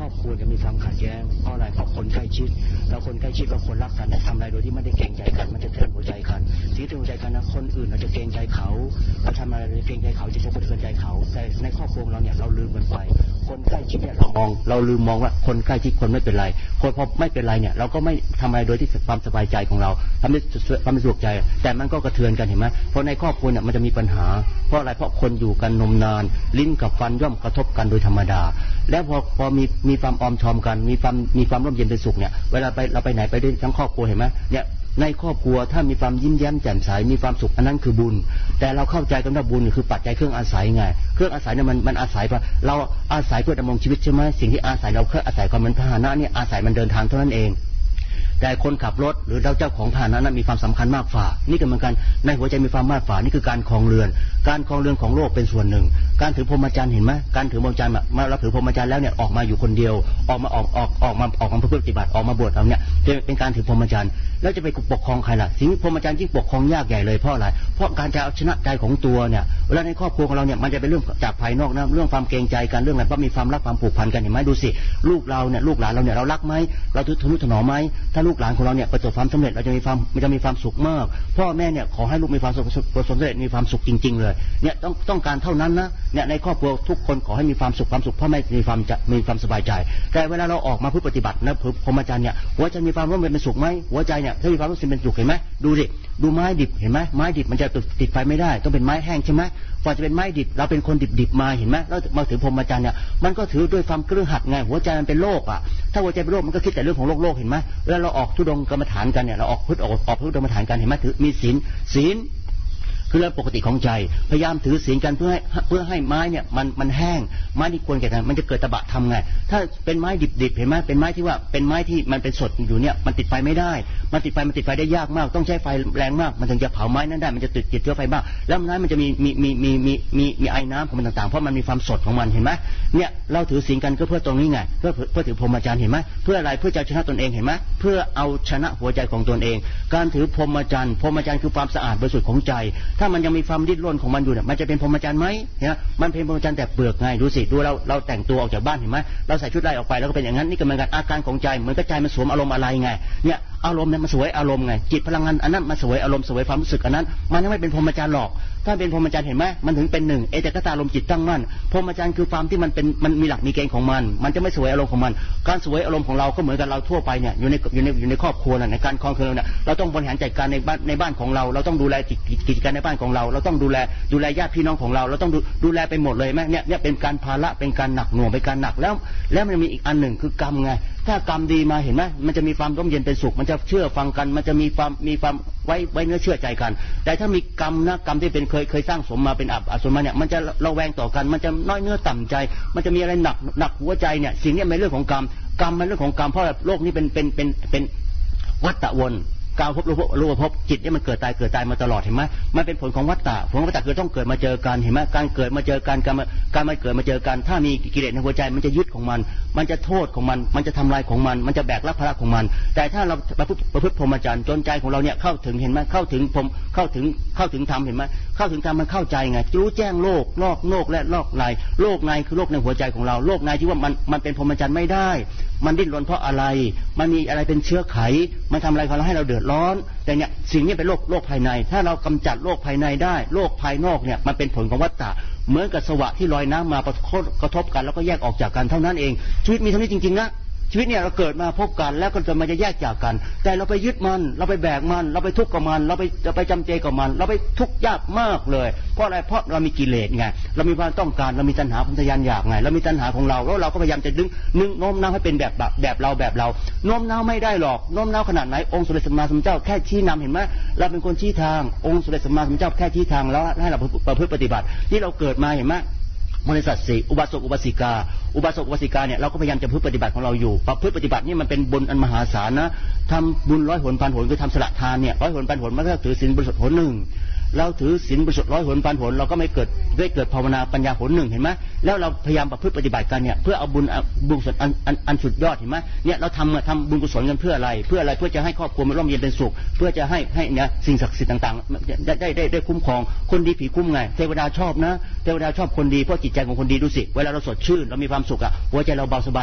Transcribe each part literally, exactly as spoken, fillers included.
อบครัวจะมีความขัดแย้งเพราะอะไรเพราะคนใกล้ชิดแล้วคนใกล้ชิดกับคนรักกันทำอะไรโดยที่ไม่ได้เกรงใจกันมันจะเตือนหัวใจกันสิ่งที่หัวใจกันนะคนอื่นเราจะเกรงใจเขาเราทำอะไรเกรงใจเขาจะจะเตือนใจเขาแต่ในครอบครัวเราเนี่ยเราลืมกันไปคนใกล้ชิดเนี่ยเรามองเราลืมมองว่าคนใกล้ชิดคนไม่เป็นไรคนพอไม่เป็นไรเนี่ยเราก็ไม่ทำอะไรโดยที่ความสบายใจของเราทำให้ความสะดวกใจแต่มันก็กระเทือนกันเห็นไหมเพราะในครอบครัวเนี่ยมันจะมีปัญหาเพราะอะไรเพราะคนอยู่กันนมนานลิ้นกับฟันย่อมกระทบกันโดยธรรมดาแล้วพอพอมีมีความออมชอมกันมีความมีความร่มเย็นเป็นสุขเนี่ยเวลาไปเราไปไหนไปด้วยทั้งครอบครัวเห็นไหมเนี่ยในครอบครัวถ้ามีความยิ้มแย้มแจ่มใสมีความสุขอันนั้นคือบุญแต่เราเข้าใจกันว่าบุญคือปัจจัยเครื่องอาศัยไงเครื่องอาศัยเนี่ยมันมันอาศัยเพราะเราอาศัยเพื่อดำรงชีวิตใช่ไหมสิ่งที่อาศัยเราแค่อาศัยความเป็นพาหนะเนี่ยอาศัยมันเดินทางเท่านั้นเองแต่คนขับรถหรือเราเจ้าของพาหนะนั้นมีความสำคัญมากฝ่านี่ก็เหมือนกันในหัวใจมีความมากฝ่านี่คือการครองเรือนการครองเรือนของโลกเป็นส่วนหนึ่งการถือพรหมจรรย์เห็นไหมการถือพรหมจรรย์มาเราถือพรหมจรรย์แล้วเนี่ยออกมาอยู่คนเดียวออกมาออกออกออกมาออกมาเพื่อปฏิบัติออกมาบวชเราเนี่ยเป็นการถือพรหมจรรย์แล้วจะไปปกครองใครล่ะสิ่งพรหมจรรย์ยิ่งปกครองยากใหญ่เลยเพราะอะไรเพราะการจะเอาชนะใจของตัวเนี่ยเวลาในครอบครัวของเราเนี่ยมันจะเป็นเรื่องจากภายนอกนะเรื่องความเกรงใจกันเรื่องอะไรเพราะมีความรักความผูกพันกันเห็นไหมดูสิลูกเราเนี่ยลูกหลานเราเนี่ยเรารักไหมเราทนุถนอมไหมถ้าลูกหลานของเราเนี่ยประสบความสำเร็จเราจะมีความมันจะมีความสุขมากพ่อแม่เนี่ยขอให้ลูกมีความสุขประสบสำเร็จมีความสุขจริงๆเลยเนี่ยต้องต้องการเท่านั้นนะเนี่ยในครอบครัวทุกคนขอให้มีความสุขความสุขพ่อแม่มีความจะมีความสบายใจแต่เวลาเราออกมาเพื่อปฏิบัตินะพรหมจรรย์เนี่ยหัวใจมีความร่มเย็นเป็นสุขไหมหัวใจเนี่ยถ้ามีความรู้สึกเป็นสุขเห็นไหมดูสิดูไม้ดิบเห็นไหมไม้ดิบมันจะติดไฟไม่ได้ต้องเป็นไม้แห้งใช่ไหมกว่าจะเป็นไม้ดิบเราเป็นคนดิบๆมาเห็นไหมแล้วมาถือพรหมจรรย์เนี่ยมันก็ถือด้วยความกระหัดไงหัวใจมันเป็นโลกอ่ะถ้าหัวใจเป็นโลกมันก็คิดแต่เรื่องของโลกโลกเห็นไหมเวลาเราออกธุดงค์กรรมฐานกันเนี่ยเราออกพุทธออกออกพุทธกรรมฐานกันเห็นไหมถือมีศีลศีลคือเรื่องปกติของใจพยายามถือศีลกันเพื่อให้เพื่อให้ไม้เนี่ยมันมันแห้งไม้ที่ควรแก่กันมันจะเกิดตะบะทำไงถ้าเป็นไม้ดิบๆเห็นไหมเป็นไม้ที่ว่าเป็นไม้ที่มันเป็นสดอยู่เนี่ยมันติดไฟไม่ได้มันติดไฟมันติดไฟได้ยากมากต้องใช้ไฟแรงมากมันถึงจะเผาไม้นั้นได้มันจะติดติดเชื้อไฟมากแล้วไม้มันจะมีมีมีมีมีมีมีไอ้น้ำของมันต่างๆเพราะมันมีความสดของมันเห็นไหมเนี่ยเราถือศีลกันก็เพื่อตรงนี้ไงเพื่อเพื่อถือพรหมจรรย์เห็นไหมเพื่ออะไรเพื่อจะชนะตนเองเห็นไหมเพื่อเอาชนะหัวใจของตนเองการถือพรหมจรรย์พรหมจรรย์คือความสะอาดบริสุทธิ์ของใจถ้ามันยังมีความดิ้นรนของมันอยู่เนี่ยมันจะเป็นพรหมจรรย์ไหมเนี่ยมันเป็นพรหมจรรย์แต่เปลือกไงดูสิดูเราเราแต่งตัวออกจากบ้านเห็นไหมเราใส่ชุดไล่ออกไปแล้วก็เป็นอย่างนั้นนี่ก็เหมือนกันอาการของใจเหมือนกับใจมันสวมอารมณ์อะไรไงเนี่ยอารมณ์เนี่ยมันสวยอารมณ์ไงจิตพลังงานอันนั้นมันสวยอารมณ์สวยความรู้สึกอันนั้นมันยังไม่เป็นพรหมจรรย์หรอกถ้าเป็นพรหมจรรย์เห็นไหมมันถึงเป็นหนึ่งเอตกตาอารมณ์จิตตั้งมั่นพรหมจรรย์คือความที่มันเป็นมันมีหลักมีเกณฑ์ของมันมันจะไม่สวยอารมณ์ของมันการสวยอารมณ์ของเราก็เหมือนกับเราทั่วไปเนี่ยอยู่ในอยู่ในอยู่ในครอบครัวน่ะในการครองเรือนเนี่ยเราต้องบริหารจัดการในบ้านในบ้านของเราเราต้องดูแลกิจการในบ้านของเราเราต้องดูแลดูแลญาติพี่น้องของเราเราต้องดูแลไปหมดเลยไหมเนี่ยเนี่ยเป็นการภาระเป็นการหนักหน่วงเป็นการหนักแล้วแล้วมันมีอีกอันหนึ่งคือกรรมไงถ้ากรรมดีมาเห็นไหมมันจะมีความร่มเย็นเป็นสุขมันจะเชื่อฟังกันมันจะมีความมีความไว้ไว้เนื้อเชื่อใจกันแต่ถ้ามีกรรมนะกรรมที่เป็นเคยเคยสร้างสมมาเป็นอับอสุมาเนี่ยมันจะระแวงต่อกันมันจะน้อยเนื้อต่ำใจมันจะมีอะไรหนักหนักหัวใจเนี่ยสิ่งนี้เป็นเรื่องของกรรมกรรมมันเรื่องของกรรมเพราะโลกนี้เป็นเป็นเป็นเป็นวัฏฏะวนกาวพบรูปรูปภพจิตเนี่ยมันเกิดตายเกิดตายมาตลอดเห็นไหมมันเป็นผลของวัฏฏะผลของวัฏฏะคือต้องเกิดมาเจอกันเห็นไหมการเกิดมาเจอกันการการมาเกิดมาเจอกันถ้ามีกิเลสในหัวใจมันจะยึดของมันมันจะโทษของมันมันจะทำลายของมันมันจะแบกรับภาระของมันแต่ถ้าเราประพฤติประพฤติพรหมจรรย์จนใจของเราเนี่ยเข้าถึงเห็นไหมเข้าถึงพรหมเข้าถึงเข้าถึงธรรมเห็นไหมเข้าถึงธรรมมันเข้าใจไงรู้แจ้งโลกโลกโลกและโลกในโลกในคือโลกในหัวใจของเราโลกในที่ว่ามันมันเป็นพรหมจรรย์ไม่ได้มันดิ้นรนเพราะอะไรมันมีอะไรเป็นเชื้อไขมันทำอะไรเขาให้เราเดือดร้อนแต่เนี่ยสิ่งนี้เป็นโลกโลกภายในถ้าเรากำจัดโลกภายในได้โลกภายนอกเนี่ยมันเป็นผลของวัฏฏะเหมือนกับสวะที่ลอยน้ำมากระทบกันแล้วก็แยกออกจากกันเท่านั้นเองชีวิตมีเท่านี้จริงๆนะชีวิตเนี่ยเราเกิดมาพบกันแล้วก็จะมาจะแยกจากกันแต่เราไปยึดมันเราไปแบกมันเราไปทุกข์กับมันเราไปจะไปจำเจกับมันเราไปทุกข์ยากมากเลยเพราะอะไรเพราะเรามีกิเลสไงเรามีความต้องการเรามีตัณหาความทยานอยากไงเรามีตัณหาของเราแล้วเราก็พยายามจะดึงนึงโน้มน้าวให้เป็นแบบแบบแบบเราแบบเราโน้มน้าวไม่ได้หรอกโน้มน้าวขนาดไหนองค์สมเด็จสัมมาสัมพุทธเจ้าแค่ชี้นำเห็นไหมเราเป็นคนชี้ทางองค์สมเด็จสัมมาสัมพุทธเจ้าแค่ชี้ทางแล้วให้เราประพฤติปฏิบัติที่เราเกิดมาเห็นไหมบริษัทสี่อุบาสกอุบาสิกาอุบาสกอุบาสิกาเนี่ยเราก็พยายามจะพึ่งปฏิบัติของเราอยู่ประพฤติปฏิบัตินี่มันเป็นบุญอันมหาศาลนะทำบุญร้อยหนพันหนคือทำสละทานเนี่ยร้อยหนพันหนมันก็ถือศีลบริสุทธิ์หนหนึ่งเราถือศีลบริสุทธิ์ร้อยหนพันหนเราก็ไม่เกิดได้เกิดภาวนาปัญญาหนหนึ่งเห็นไหมแล้วเราพยายามประพฤติปฏิบัติกันเนี่ยเพื่อเอาบุญบุญกุศลอันอันอันสุดยอดเห็นไหมเนี่ยเราทำทำบุญกุศลกันเพื่ออะไรเพื่ออะไรเพื่อจะให้ครอบครัวมันร่มเย็นเป็นสุขเพื่อจะให้ให้เนี่ยสิ่งศักดิ์สิทธิ์ต่างๆได้ได้ได้ได้คุ้มครองคนดีผีคุ้มไงเทวดาชอบนะเทวดาชอบคนดีเพราะจิตใจของคนดีดูสิเวลาเราสดชื่นเรามีความสุขอ่ะหัวใจเราเบาสบายไหม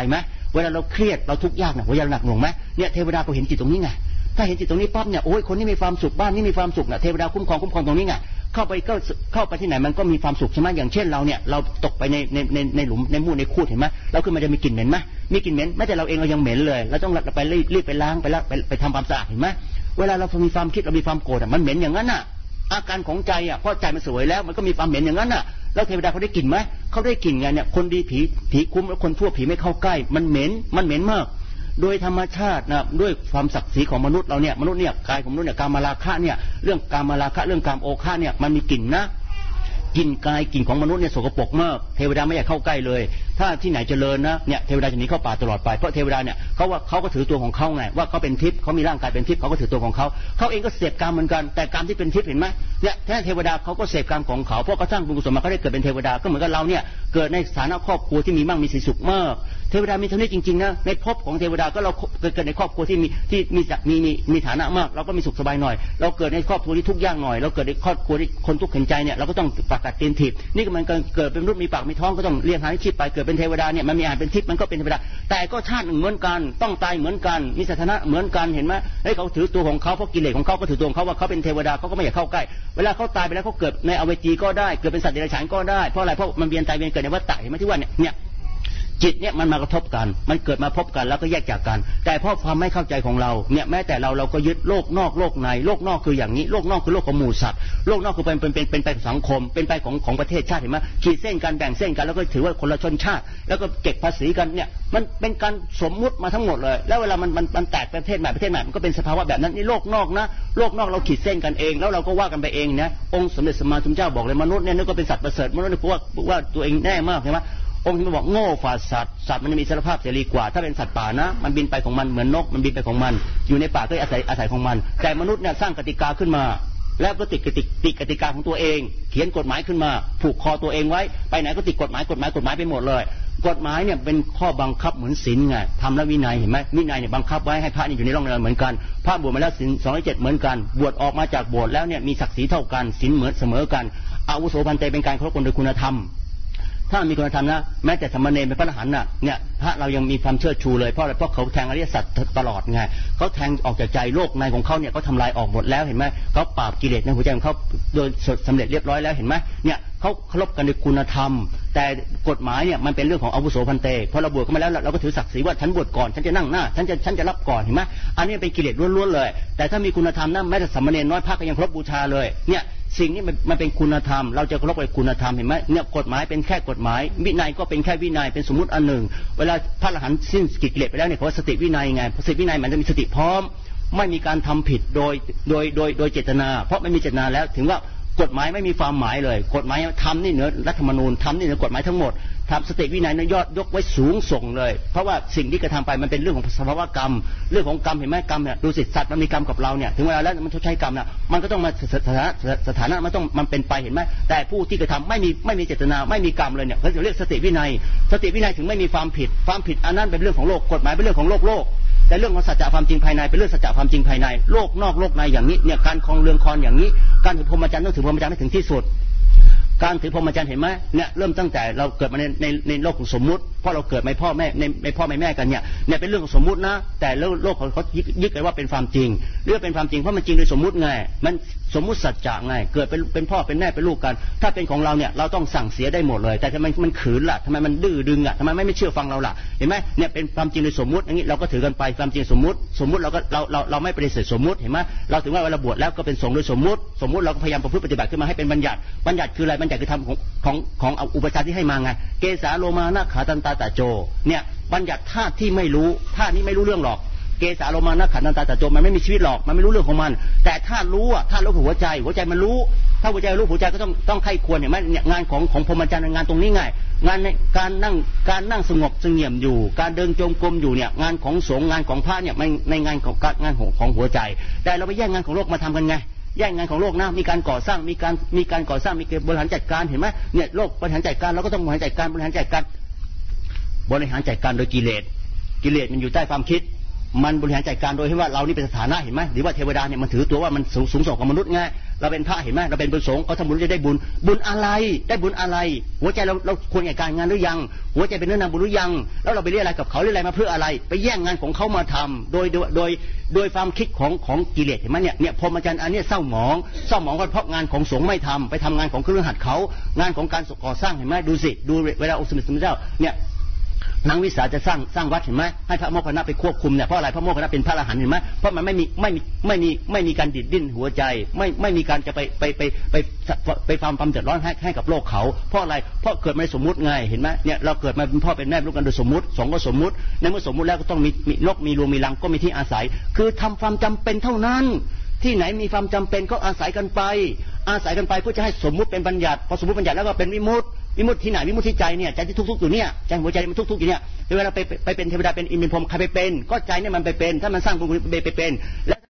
เวลาเราเครียดเราทุกข์ยากนะหัวใจหนักหน่วงไหมเนี่ยเทวดาก็เห็นจิตตรงนี้ไงถ้าเห็นจิตตรงนี้ปั๊บเนี่ยโอ้ยคนนี้มีความสุขบ้านนี้มีความสุขนะเทวดาคุ้มครองคุ้มครองตรงนี้ไงเข้าไปก็เข้าไปที่ไหนมันก็มีความสุขใช่ไหมอย่างเช่นเราเนี่ยเราตกไปในในในในหลุมในมูดในคูดเห็นไหมเราขึ้นมาจะมีกลิ่นเหม็นไหมมีกลิ่นเหม็นแม้แต่เราเองเรายังเหม็นเลยเราต้องไปรีบรีบไปล้างไปล้างไปไปทำความสะอาดเห็นไหมเวลาเรามีความคิดเรามีความโกรธมันเหม็นอย่างนั้นน่ะอาการของใจอ่ะเพราะใจมันสวยแล้วมันก็มีความเหม็นอย่างนั้นน่ะแล้วเทวดาเขาได้กลิ่นไหมเขาได้กลิ่นไงเนี่ยคนดีผีผีคุ้มแล้วคนทั่วผีไม่เข้าใกล้มันเหม็นมันเหม็นมากโดยธรรมชาตินะด้วยความศักดิ์ศรีของมนุษย์เราเนี่ยมนุษย์เนี่ยกายของมนุษย์เนี่ยกามราคะเนี่ยเรื่องกามราคะเรื่องกามโอฆะเนี่ยมันมีกลิ่นนะกลิ่นกายกลิ่นของมนุษย์เนี่ยสกปรกมากเทวดาไม่อยากเข้าใกล้เลยถ้าที่ไหนเจริญนะเนี่ยเทวดาจะหนีเข้าป่าตลอดไปเพราะเทวดาเนี่ยเขาว่าเขาก็ถือตัวของเขาไงว่าเขาเป็นทิพย์เขามีร่างกายเป็นทิพย์เขาก็ถือตัวของเขาเขาเองก็เสพกามเหมือนกันแต่กามที่เป็นทิพย์เห็นไหมเนี่ยแท้เทวดาเขาก็เสพกามของเขาเพราะเขาสร้างบุญกุศลมาเขาได้เกิดเป็นเทวดาก็เหมือนกับเราเนี่ยเกิดในฐานะครอบครัวที่มีมั่งมีสีสุขมากเทวดามีเท่านี้จริงๆนะในภพของเทวดาก็เราเกิดในครอบครัวที่มีที่มีมีมีมีฐานะมากเราก็มีสุขสบายหน่อยเราเกิดในครอบครัวที่ทุกข์ยากหน่อยเราเกิดในครอบครัวที่คนทุกข์เข็นใจเนี่ยเราก็ต้องประกาศเตียนทิพย์นี่ก็มันเกิดเป็นมนุษย์มีปากมีท้องก็ต้องเลี้ยงหาชีพไปเกิดเป็นเทวดาเนี่ยมันมีอาหารเป็นทิพย์มันก็เป็นเทวดาแต่ก็ชาติหนึ่งเหมือนกันต้องตายเหมือนกันมีสถานะเหมือนกันเห็นไหมเฮ้ยเขาถือตัวของเขาเพราะกิเลสของเขาก็ถือตัวของเขาว่าเขาเป็นเทวดาเขาก็ไม่อยากเข้าใกล้เวลาเขาตายไปแล้วเขาเกิดในอเวจีก็ได้เกิดเป็นสัตว์เดรัจฉานก็ได้เพราะอะไรเพราะมันเวียนตายเวียนเกิดในวัฏฏะเห็นไหมที่ว่าเนี่ยเนี่ยจิตเนี่ยมันมากระทบกันมันเกิดมาพบกันแล้วก็แยกจากกันแต่เพราะความไม่เข้าใจของเราเนี่ยแม้แต่เราเราก็ยึดโลกนอกโลกในโลกนอกคืออย่างนี้โลกนอกคือโลกของหมู่สัตว์โลกนอกคือเป็นเป็นเป็นเป็นไปของสังคมเป็นไปของของประเทศชาติเห็นไหมขีดเส้นกันแบ่งเส้นกันแล้วก็ถือว่าคนละชนชาติแล้วก็เก็บภาษีกันเนี่ยมันเป็นการสมมุติมาทั้งหมดเลยแล้วเวลามันมันมันแตกประเทศใหม่ประเทศใหม่มันก็เป็นสภาวะแบบนั้นนี่โลกนอกนะโลกนอกเราขีดเส้นกันเองแล้วเราก็ว่ากันไปเองนะองค์สมเด็จสมมาสัมพุทธเจ้าบอกเลยมนุษย์เนี่ยนึกว่าเป็นสัตว์ประเสริฐมนุษย์นึกว่าว่าตัวเองแน่มากใช่ไหมองค์ที่บอกโง่ฝ่าสัตว์สัตว์มันมีอิสรภาพเสรีกว่าถ้าเป็นสัตว์ป่านะมันบินไปของมันเหมือนนกมันบินไปของมันอยู่ในป่าก็อาศัยอาศัยของมันแต่มนุษย์เนี่ยสร้างกติกาขึ้นมาแล้วก็ติดกติติดกติกาของตัวเองเขียนกฎหมายขึ้นมาผูกคอตัวเองไว้ไปไหนก็ติดกฎหมายกฎหมายกฎหมายไปหมดเลยกฎหมายเนี่ยเป็นข้อบังคับเหมือนศีลไงทำแล้ววินัยเห็นไหมวินัยเนี่ยบังคับไว้ให้พระนี่อยู่ในร่องเนินเหมือนกันพระบวชมาแล้วศีลสองร้อยเจ็ดเหมือนกันบวชออกมาจากโบสถ์แล้วเนี่ยมีศักดิ์ศรีเท่ากันศีลเหมือนเสมอกันอาวุโสพันเตเป็นการเคารพคนโดยคุณธรรมถ้ามีคุณธรรมนะแม้แต่สมณเณรเป็นพระอรหันต์น่ะเนี่ยพระเรายังมีความเชื่อชูเลยเพราะอะไรเพราะเขาแทงอริยสัจตลอดไงเขาแทงออกจากใจโลกในของเขาเนี่ยเขาทำลายออกหมดแล้วเห็นไหมเขาปราบกิเลสในหัวใจของเขาโดยสำเร็จเรียบร้อยแล้วเห็นไหมเนี่ยเขาเคารพกันในคุณธรรมแต่กฎหมายเนี่ยมันเป็นเรื่องของอาวุโสพันเตพอเราบวชเข้ามาแล้วเราก็ถือศักดิ์ศรีว่าฉันบวชก่อนฉันจะนั่งหน้าฉันจะฉันจะรับก่อนเห็นไหมอันนี้เป็นกิเลสล้วนๆเลยแต่ถ้ามีคุณธรรมนะแม้แต่สมณเณรน้อยพระก็ยังเคารพบูชาเลยเนี่ยสิ่งนี้มันมันเป็นคุณธรรมเราจะเคารพในคุณธรรมเห็นไหมเนี่ยกฎหมายเป็นแค่กฎหมายวินัยก็เป็นแค่วินัยเป็นสมมุติอันหนึ่งเวลาพระอรหันต์สิ้นกิเลสไปแล้วเนี่ยเขาว่าสติวินัยไงสติวินัยมันจะมีสติพร้อมไม่มีการทำผิดโดยโดยโดยโดยเจตนาเพราะไม่มีเจตนาแล้วถึงว่ากฎหมายไม่มีความหมายเลยกฎหมายทำนี่เหนือรัฐธรรมนูญทำนี่เหนือกฎหมายทั้งหมดทำสติวินัยนั้นยอดยกไว้สูงส่งเลยเพราะว่าสิ่งที่กระทำไปมันเป็นเรื่องของสภาวะกรรมเรื่องของกรรมเห็นไหมกรรมเนี่ยดูสิสัตว์มันมีกรรมกับเราเนี่ยถึงเวลาแล้วมันชดใช้กรรมนะมันก็ต้องมาสถานะสถานะมันต้องมันเป็นไปเห็นไหมแต่ผู้ที่กระทำไม่มีไม่มีเจตนาไม่มีกรรมเลยเนี่ยเขาจะเรียกสติวินัยสติวินัยถึงไม่มีความผิดความผิดอันนั้นเป็นเรื่องของโลกกฎหมายเป็นเรื่องของโลกโลกแต่เรื่องของสัจจะความจริงภายในเป็นเรื่องสัจจะความจริงภายในโลกนอกโลกในอย่างนี้เนี่ยการคลองเรือนครอย่างนี้การถือพรหมจรรย์ต้องถือพรหมจรรย์ให้ถึงที่สุดการถือพรหมจรรย์เห็นไหมเนี่ยเริ่มตั้งแต่เราเกิดมาในในในโลกของสมมุติเพราะเราเกิดไม่พ่อแม่ในในพ่อไม่แม่กันเนี่ยเนี่ยเป็นเรื่องของสมมุตินะแต่โลกเขาเขายึดกันว่าเป็นความจริงเรื่องเป็นความจริงเพราะมันจริงโดยสมมุติไงมันสมมุติสัจจะไงเกิดเป็นเป็นพ่อเป็นแม่เป็นลูกกันถ้าเป็นของเราเนี่ยเราต้องสั่งเสียได้หมดเลยแต่ทำไมมันขืนล่ะทำไมมันดื้อดึงอ่ะทำไมไม่ไม่เชื่อฟังเราล่ะเห็นไหมเนี่ยเป็นความจริงโดยสมมุติอย่างนี้เราก็ถือกันไปความจริงสมมุติสมมุติเราก็เราเราเราไม่ปฏิเสธสมมุติเห็นไหมเราถึงว่าเวลาบวชแล้วก็เป็นสงฆ์โดยสมมุติสมมุติเราก็พยายามประพฤติปฏิบัติขึ้นมาให้เป็นบัญญัติบัญญัติคืออะไรบัญญัติคือธรรมของของของอุปชาที่ให้มาไงเกสาโลมานาขาตันตาตาโจเนี่ยบัญญัติธาตุที่ไม่รู้ธาตุนี้ไม่รู้เรื่องหรอกเกสาโลมานาขาตันตาตาโจมันไม่มีชีวิตหรอกมันไม่รู้เรื่องของมันแต่ธาตุรู้อ่ะธาตุรู้หัวใจหัวใจมันรู้ถ้าหัวใจรู้หัวใจก็ต้องต้องไข้ควรเห็นไหมเนี่ยงานของของพรหมจรรย์งานตรงนี้ไงงานในการนั่งการนั่งสงบเสงี่ยมอยู่การเดินจงกรมอยู่เนี่ยงานของสงฆ์งานของพระเนี่ยมันในงานของงานของของหัวใจแต่เราไปแย่งงานของโลกมาทำกันไงแย่งงานของโลกนะมีการก่อสร้างมีการมีการก่อสร้างมีการบริหารจัดการเห็นไหมเนี่ยโลกบริหารจัดการเราก็ต้องบริหารจัดการบริหารจัดการบริหารจัดการโดยกิเลสกิเลสมันอยู่ใต้ความคิดมันบริหารจัดการโดยที่ว่าเรานี่เป็นสถานะเห็นไหมหรือว่าเทวดาเนี่ยมันถือตัวว่ามันสูงสูงส่งกว่ามนุษย์ไงเราเป็นพระเห็นไหมเราเป็นบุญสงฆ์เขาทำบุญจะได้บุญบุญอะไรได้บุญอะไรหัวใจเราเราควรแก่การงานหรือยังหัวใจเป็นเนื้อนามบุญหรือยังแล้วเราไปเรียกอะไรกับเขาเรียกอะไรมาเพื่ออะไรไปแย่งงานของเขามาทำโดยโดยโดยโดยความคิดของของกิเลสเห็นไหมเนี่ยเนี่ยพรหมจรรย์อันนี้เศร้าหมองเศร้าหมองก็เพราะงานของสงฆ์ไม่ทำไปทำงานของเครือขัดเขางานของการก่อสร้างเห็นไหมดูสิดูเวลาองค์สมเด็จพระเจ้าเนี่ยนางวิสาจะสร้างสร้างวัดเห็นไหมให้พระโมคคัลลานะไปควบคุมเนี่ยเพราะอะไรพระโมคคัลลานะเป็นพระอรหันต์เห็นไหมเพราะมันไม่มีไม่มีไม่มีไม่มีการดิดดิ้นหัวใจไม่ไม่มีการจะไปไปไปไปไปความความเดือดร้อนให้ให้กับโลกเขาเพราะอะไรเพราะเกิดมาสมมุติไงเห็นไหมเนี่ยเราเกิดมาเป็นพ่อเป็นแม่ลูกกันโดยสมมุติสองก็สมมุติในเมื่อสมมุติแล้วก็ต้องมีมีนกมีรูมีรังก็มีที่อาศัยคือทำความจำเป็นเท่านั้นที่ไหนมีความจำเป็นก็อาศัยกันไปอาศัยกันไปเพื่อจะให้สมมุติเป็นบัญญัติพอสมมุติบัญญัติแล้วก็เป็นวิมุตติวิมุตติที่ไหนวิมุตติที่ใจเนี่ยใจที่ทุกๆอยู่เนี่ยใจหัวใจมันทุกๆอยู่เนี่ยเวลาไปไปเป็นเทวดาเป็นอินทร์เป็นพรหมใครไปเป็นก็ใจเนี่ยมันไปเป็นถ้ามันสร้างบุญไปไปเป็น